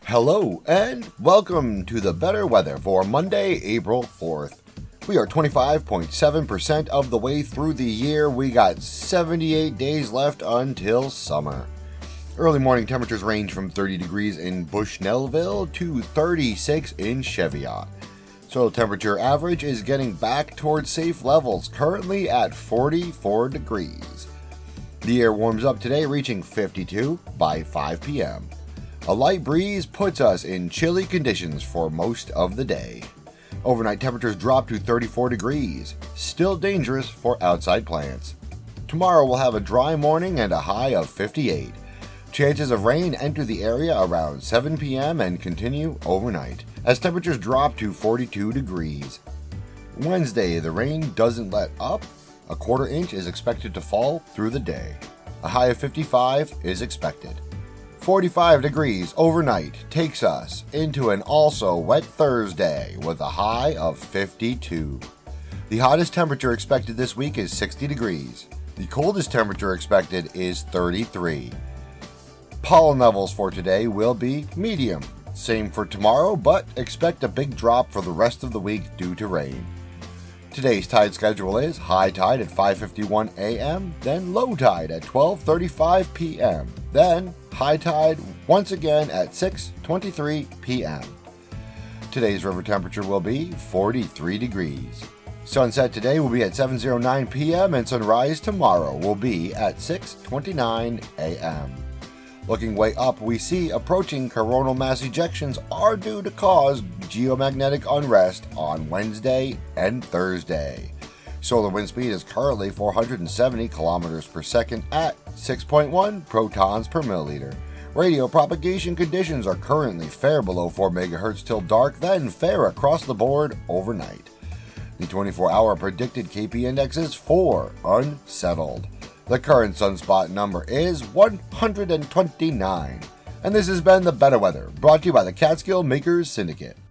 Hello and welcome to the better weather for Monday, April 4th. We are 25.7% of the way through the year. We got 78 days left until summer. Early morning temperatures range from 30 degrees in Bushnellville to 36 in Cheviot. Soil temperature average is getting back towards safe levels, currently at 44 degrees. The air warms up today, reaching 52 by 5 p.m. A light breeze puts us in chilly conditions for most of the day. Overnight temperatures drop to 34 degrees, still dangerous for outside plants. Tomorrow we'll have a dry morning and a high of 58. Chances of rain enter the area around 7 p.m. and continue overnight, as temperatures drop to 42 degrees. Wednesday, the rain doesn't let up. A quarter inch is expected to fall through the day. A high of 55 is expected. 45 degrees overnight takes us into an also wet Thursday with a high of 52. The hottest temperature expected this week is 60 degrees. The coldest temperature expected is 33. Pollen levels for today will be medium. Same for tomorrow, but expect a big drop for the rest of the week due to rain. Today's tide schedule is high tide at 5:51 a.m., then low tide at 12:35 p.m., then high tide once again at 6:23 p.m. Today's river temperature will be 43 degrees. Sunset today will be at 7:09 p.m. and sunrise tomorrow will be at 6:29 a.m. Looking way up, we see approaching coronal mass ejections are due to cause geomagnetic unrest on Wednesday and Thursday. Solar wind speed is currently 470 kilometers per second at 6.1 protons per milliliter. Radio propagation conditions are currently fair below 4 megahertz till dark, then fair across the board overnight. The 24-hour predicted KP index is 4, unsettled. The current sunspot number is 129. And this has been the Better Weather, brought to you by the Catskill Makers Syndicate.